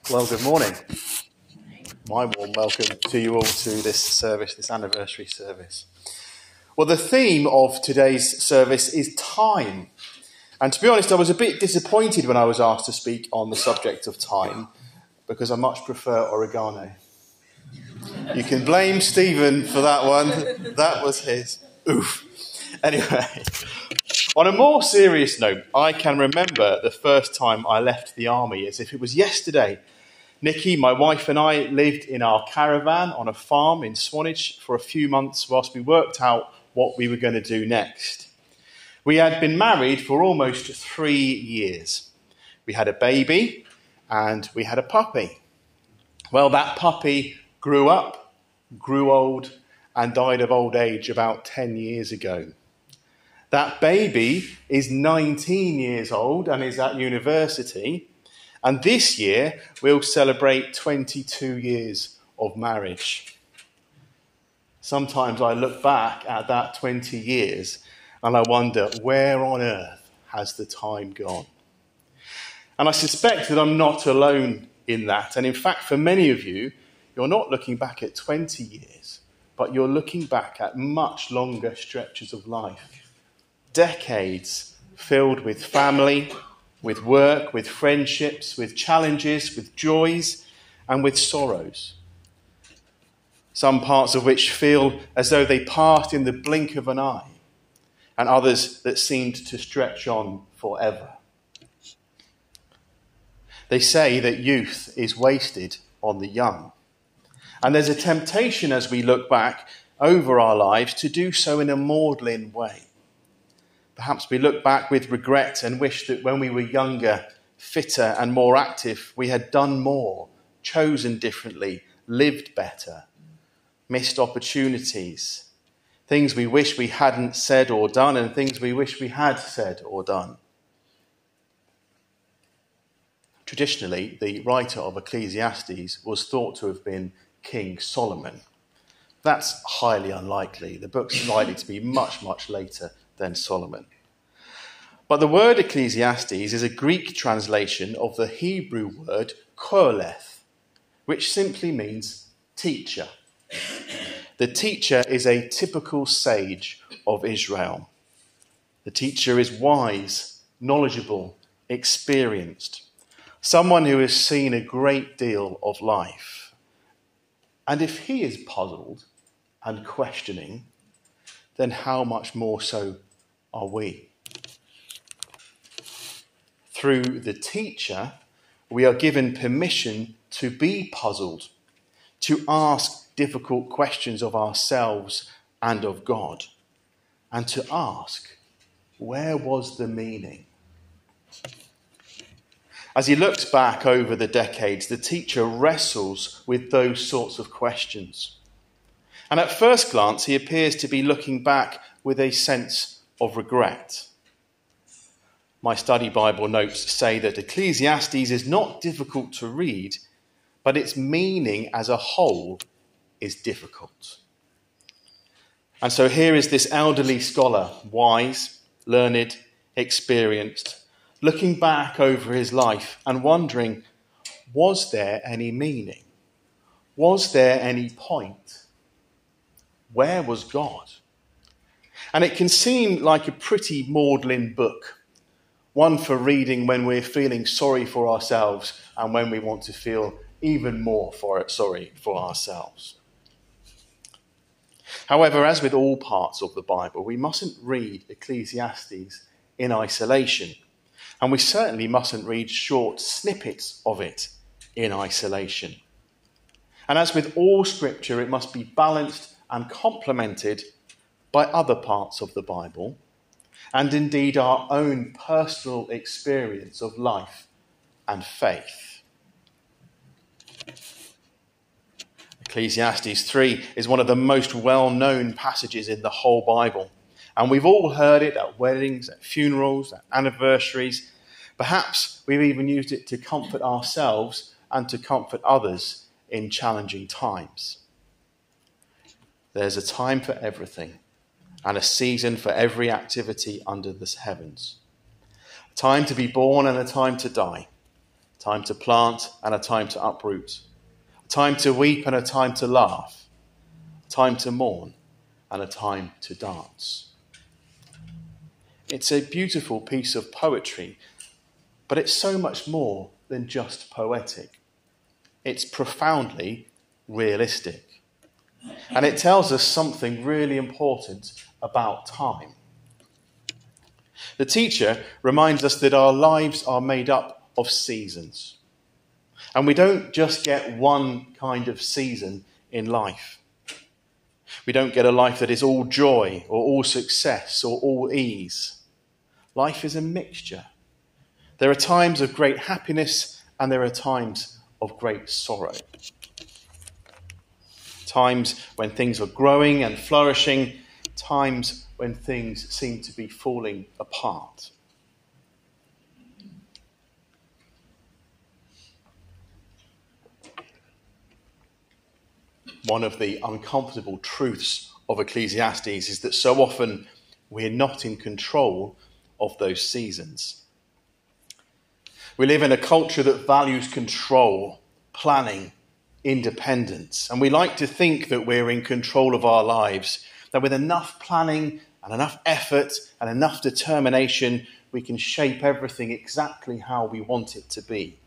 Well, good morning. My warm welcome to you all to this service, this anniversary service. Well, the theme of today's service is time. And to be honest, I was a bit disappointed when I was asked to speak on the subject of time, because I much prefer oregano. You can blame Stephen for that one. That was his. Oof. Anyway, on a more serious note, I can remember the first time I left the army as if it was yesterday. Nikki, my wife, and I lived in our caravan on a farm in Swanage for a few months whilst we worked out what we were going to do next. We had been married for almost 3 years. We had a baby and we had a puppy. Well, that puppy grew up, grew old, and died of old age about 10 years ago. That baby is 19 years old and is at university. And this year, we'll celebrate 22 years of marriage. Sometimes I look back at that 20 years and I wonder, where on earth has the time gone? And I suspect that I'm not alone in that. And in fact, for many of you, you're not looking back at 20 years, but you're looking back at much longer stretches of life. Decades filled with family, with work, with friendships, with challenges, with joys, and with sorrows. Some parts of which feel as though they passed in the blink of an eye, and others that seemed to stretch on forever. They say that youth is wasted on the young. And there's a temptation as we look back over our lives to do so in a maudlin way. Perhaps we look back with regret and wish that when we were younger, fitter and more active, we had done more, chosen differently, lived better, missed opportunities, things we wish we hadn't said or done and things we wish we had said or done. Traditionally, the writer of Ecclesiastes was thought to have been King Solomon. That's highly unlikely. The book's likely to be much, much later than Solomon. But the word Ecclesiastes is a Greek translation of the Hebrew word koheleth, which simply means teacher. The teacher is a typical sage of Israel. The teacher is wise, knowledgeable, experienced, someone who has seen a great deal of life. And if he is puzzled and questioning, then how much more so are we? Through the teacher, we are given permission to be puzzled, to ask difficult questions of ourselves and of God, and to ask, where was the meaning? As he looks back over the decades, the teacher wrestles with those sorts of questions. And at first glance, he appears to be looking back with a sense of regret. My study Bible notes say that Ecclesiastes is not difficult to read, but its meaning as a whole is difficult. And so here is this elderly scholar, wise, learned, experienced, looking back over his life and wondering, was there any meaning? Was there any point? Where was God? And it can seem like a pretty maudlin book, one for reading when we're feeling sorry for ourselves and when we want to feel even more sorry for ourselves. However, as with all parts of the Bible, we mustn't read Ecclesiastes in isolation. And we certainly mustn't read short snippets of it in isolation. And as with all scripture, it must be balanced and complemented by other parts of the Bible, and indeed our own personal experience of life and faith. Ecclesiastes 3 is one of the most well-known passages in the whole Bible. And we've all heard it at weddings, at funerals, at anniversaries. Perhaps we've even used it to comfort ourselves and to comfort others in challenging times. There's a time for everything and a season for every activity under the heavens. A time to be born and a time to die. A time to plant and a time to uproot, a time to weep and a time to laugh, a time to mourn and a time to dance. It's a beautiful piece of poetry, but it's so much more than just poetic. It's profoundly realistic. And it tells us something really important about time. The teacher reminds us that our lives are made up of seasons. And we don't just get one kind of season in life. We don't get a life that is all joy or all success or all ease. Life is a mixture. There are times of great happiness and there are times of great sorrow. Times when things are growing and flourishing, times when things seem to be falling apart. One of the uncomfortable truths of Ecclesiastes is that so often we're not in control of those seasons. We live in a culture that values control, planning, independence, and we like to think that we're in control of our lives, that with enough planning and enough effort and enough determination, we can shape everything exactly how we want it to be.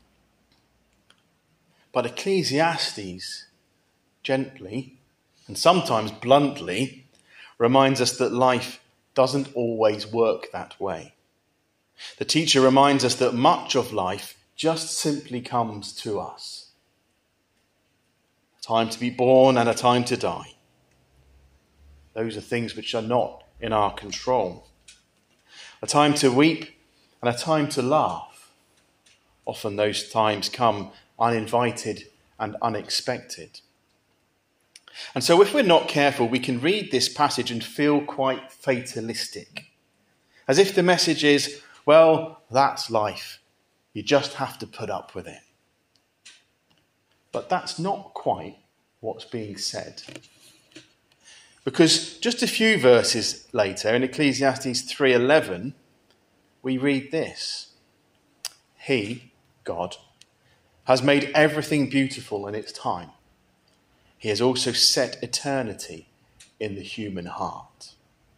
But Ecclesiastes gently, and sometimes bluntly, reminds us that life doesn't always work that way. The teacher reminds us that much of life just simply comes to us. A time to be born and a time to die. Those are things which are not in our control. A time to weep and a time to laugh. Often those times come uninvited and unexpected. And so if we're not careful, we can read this passage and feel quite fatalistic. As if the message is, well, that's life. You just have to put up with it. But that's not quite what's being said. Because just a few verses later, in Ecclesiastes 3:11, we read this. He, God, has made everything beautiful in its time. He has also set eternity in the human heart.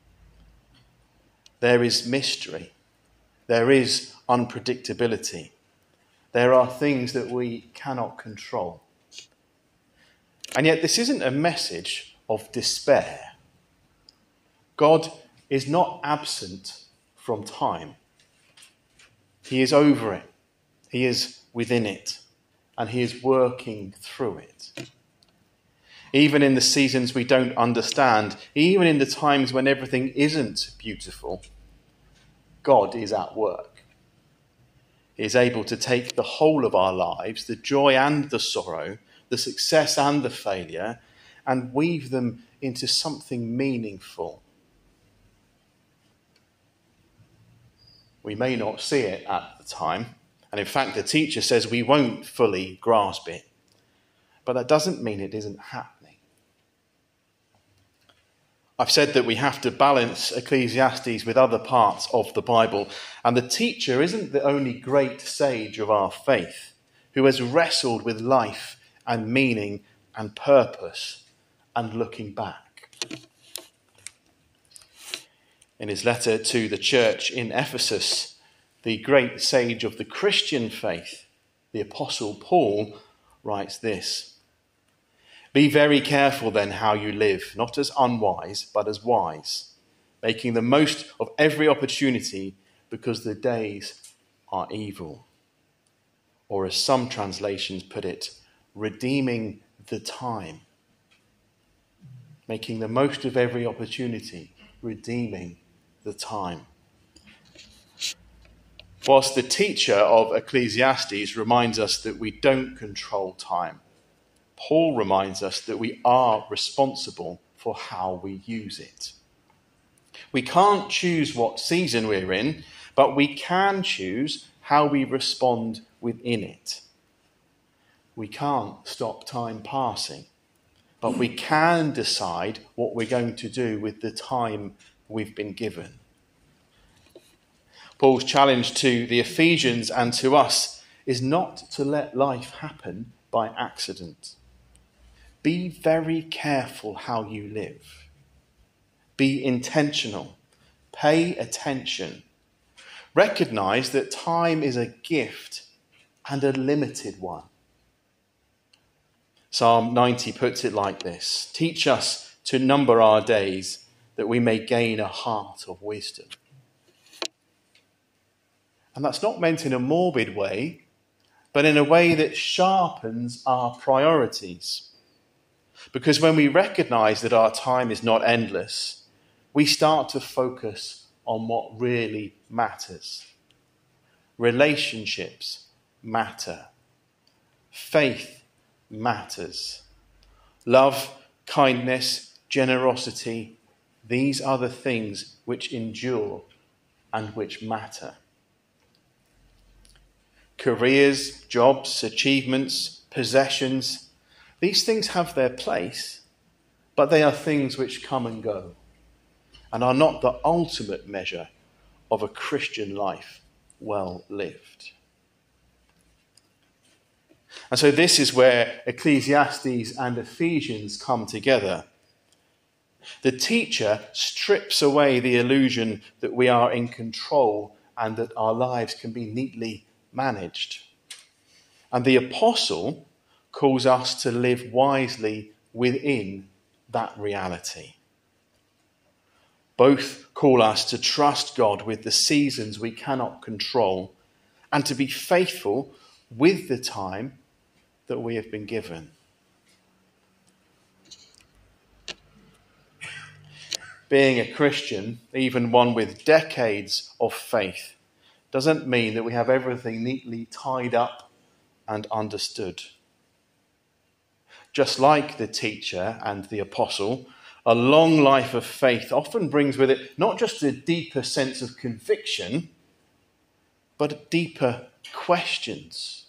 There is mystery. There is unpredictability. There are things that we cannot control. And yet this isn't a message of despair. God is not absent from time. He is over it. He is within it. And he is working through it. Even in the seasons we don't understand, even in the times when everything isn't beautiful, God is at work. He is able to take the whole of our lives, the joy and the sorrow, the success and the failure, and weave them into something meaningful. We may not see it at the time, and in fact the teacher says we won't fully grasp it, but that doesn't mean it isn't happening. I've said that we have to balance Ecclesiastes with other parts of the Bible, and the teacher isn't the only great sage of our faith who has wrestled with life and meaning and purpose and looking back. In his letter to the church in Ephesus, the great sage of the Christian faith, the Apostle Paul, writes this. Be very careful then how you live, not as unwise, but as wise, making the most of every opportunity because the days are evil. Or as some translations put it, redeeming the time. Making the most of every opportunity, redeeming the time. Whilst the teacher of Ecclesiastes reminds us that we don't control time, Paul reminds us that we are responsible for how we use it. We can't choose what season we're in, but we can choose how we respond within it. We can't stop time passing, but we can decide what we're going to do with the time we've been given. Paul's challenge to the Ephesians and to us is not to let life happen by accident. Be very careful how you live. Be intentional. Pay attention. Recognize that time is a gift and a limited one. Psalm 90 puts it like this: teach us to number our days that we may gain a heart of wisdom. And that's not meant in a morbid way, but in a way that sharpens our priorities. Because when we recognize that our time is not endless, we start to focus on what really matters. Relationships matter. Faith matters. Love, kindness, generosity, these are the things which endure and which matter. Careers, jobs, achievements, possessions, these things have their place, but they are things which come and go and are not the ultimate measure of a Christian life well lived. And so this is where Ecclesiastes and Ephesians come together. The teacher strips away the illusion that we are in control and that our lives can be neatly managed. And the apostle calls us to live wisely within that reality. Both call us to trust God with the seasons we cannot control and to be faithful with the time that we have been given. Being a Christian, even one with decades of faith, doesn't mean that we have everything neatly tied up and understood. Just like the teacher and the apostle, a long life of faith often brings with it not just a deeper sense of conviction, but deeper questions.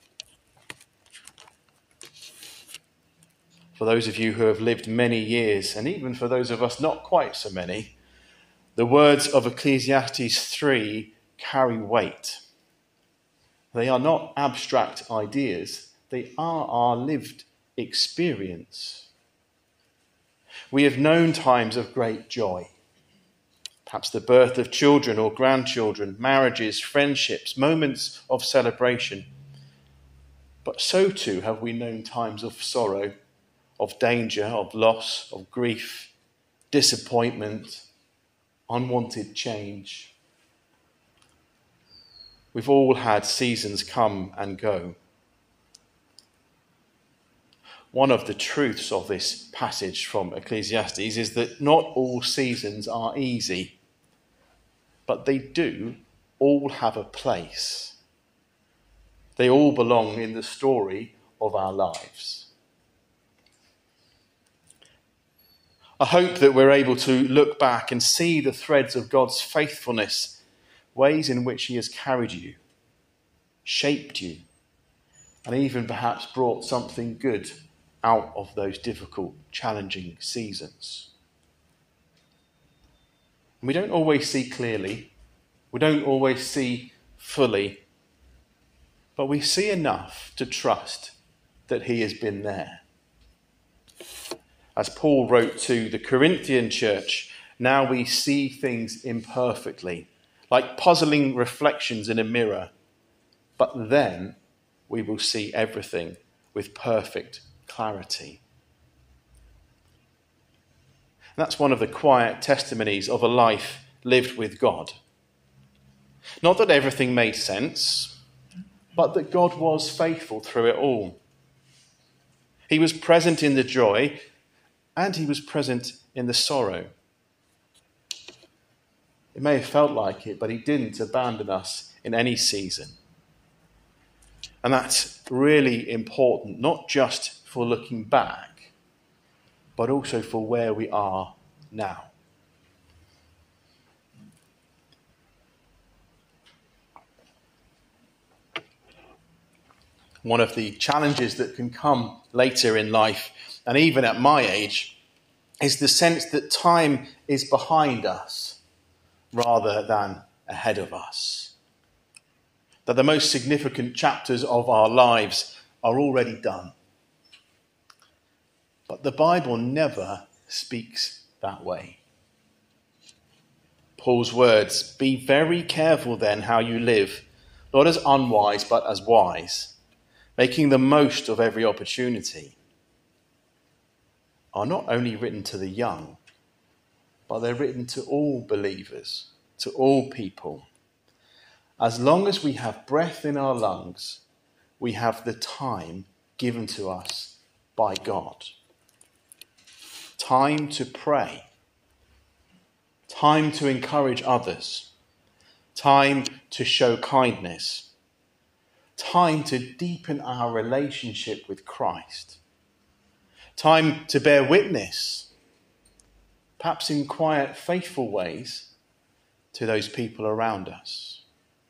For those of you who have lived many years, and even for those of us not quite so many, the words of Ecclesiastes 3 carry weight. They are not abstract ideas, they are our lived experience. We have known times of great joy, perhaps the birth of children or grandchildren, marriages, friendships, moments of celebration. But so too have we known times of sorrow, of danger, of loss, of grief, disappointment, unwanted change. We've all had seasons come and go. One of the truths of this passage from Ecclesiastes is that not all seasons are easy, but they do all have a place. They all belong in the story of our lives. I hope that we're able to look back and see the threads of God's faithfulness, ways in which he has carried you, shaped you, and even perhaps brought something good out of those difficult, challenging seasons. And we don't always see clearly, we don't always see fully, but we see enough to trust that he has been there. As Paul wrote to the Corinthian church, now we see things imperfectly, like puzzling reflections in a mirror, but then we will see everything with perfect clarity. And that's one of the quiet testimonies of a life lived with God. Not that everything made sense, but that God was faithful through it all. He was present in the joy, and he was present in the sorrow. It may have felt like it, but he didn't abandon us in any season. And that's really important, not just for looking back, but also for where we are now. One of the challenges that can come later in life, and even at my age, is the sense that time is behind us rather than ahead of us. that the most significant chapters of our lives are already done. But the Bible never speaks that way. Paul's words, "Be very careful then how you live, not as unwise but as wise, making the most of every opportunity," are not only written to the young, but they're written to all believers, to all people. As long as we have breath in our lungs, we have the time given to us by God. Time to pray. Time to encourage others. Time to show kindness. Time to deepen our relationship with Christ. Time to bear witness, perhaps in quiet, faithful ways, to those people around us.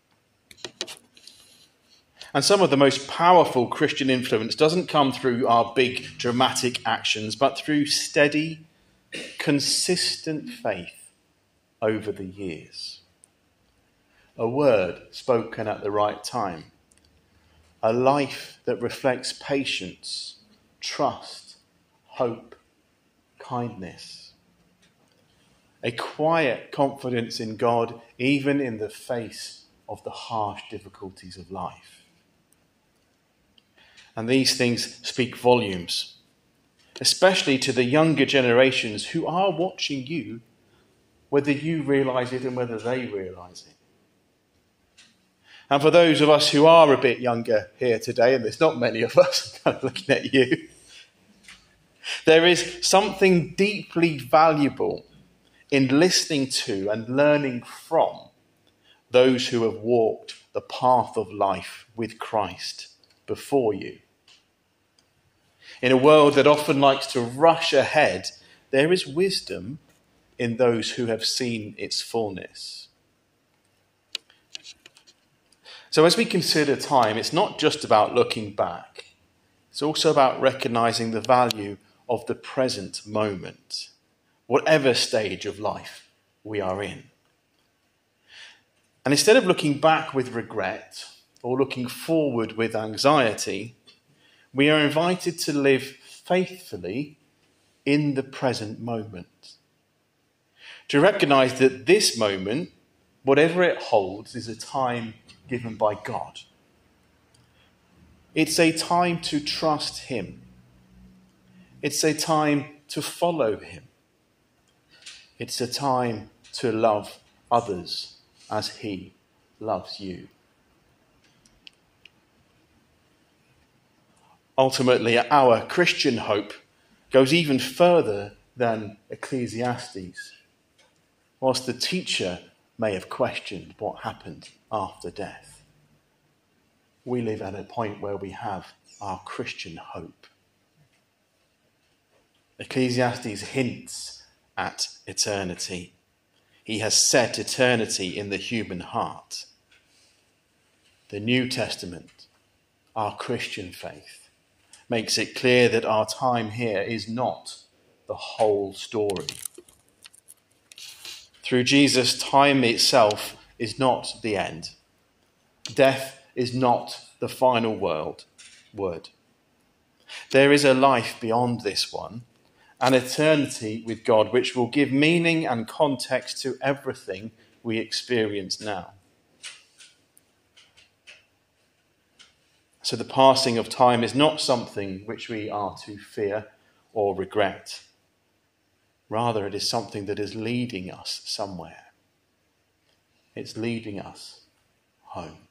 And some of the most powerful Christian influence doesn't come through our big dramatic actions, but through steady, consistent faith over the years. A word spoken at the right time. A life that reflects patience, trust, hope, kindness. A quiet confidence in God, even in the face of the harsh difficulties of life. And these things speak volumes, especially to the younger generations who are watching you, whether you realise it and whether they realise it. And for those of us who are a bit younger here today, and there's not many of us, I'm kind of looking at you, there is something deeply valuable in listening to and learning from those who have walked the path of life with Christ before you. In a world that often likes to rush ahead, there is wisdom in those who have seen its fullness. So as we consider time, it's not just about looking back. It's also about recognizing the value of the present moment, whatever stage of life we are in. And instead of looking back with regret or looking forward with anxiety, we are invited to live faithfully in the present moment. To recognize that this moment, whatever it holds, is a time given by God. It's a time to trust him. It's a time to follow him. It's a time to love others as he loves you. Ultimately, our Christian hope goes even further than Ecclesiastes. Whilst the teacher may have questioned what happened after death, we live at a point where we have our Christian hope. Ecclesiastes hints at eternity. He has set eternity in the human heart. The New Testament, our Christian faith, makes it clear that our time here is not the whole story. Through Jesus, time itself is not the end. Death is not the final word. There is a life beyond this one, an eternity with God, which will give meaning and context to everything we experience now. So the passing of time is not something which we are to fear or regret. Rather, it is something that is leading us somewhere. It's leading us home.